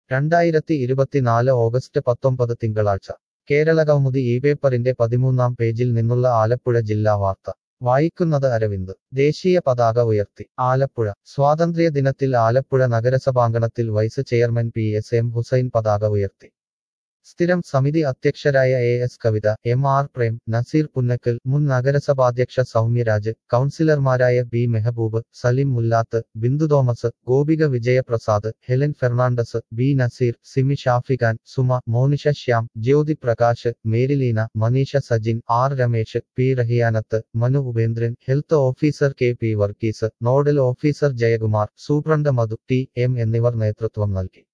2024 August 19 തിങ്കളാഴ്ച കേരളകൗമുദി പേപ്പറിന്റെ 13-ാം പേജിൽ നിന്നുള്ള ആലപ്പുഴ ജില്ലാ വാർത്ത വായിക്കുന്നത് അരവിന്ദ്. ദേശീയ പതാക ഉയർത്തി ആലപ്പുഴ. സ്വാതന്ത്ര്യദിനത്തിൽ ആലപ്പുഴ നഗരസഭാങ്കണത്തിൽ വൈസ് ചെയർമാൻ PM ഹുസൈൻ പതാക ഉയർത്തി. സ്ഥിരം സമിതി അധ്യക്ഷരായ AS കവിത, MR പ്രേം, നസീർ പുന്നക്കൽ, മുൻ നഗരസഭാധ്യക്ഷ സൗമ്യരാജ്, കൗൺസിലർമാരായ B Mehboob, Salim Mullath, Bindu Thomas, Gopika Vijayaprasad, Helen Fernandez, B Naseer, Simi Shafikhan, Suma, Monisha Shyam, Jyothi Prakash, Merilina, Maneesha Sajin, R Ramesh, P Rahiyanath, Manu Upendran, health officer KP Varghese, nodal officer Jayakumar, superintendent Madhu, TM എന്നിവർ നേതൃത്വം നൽകി.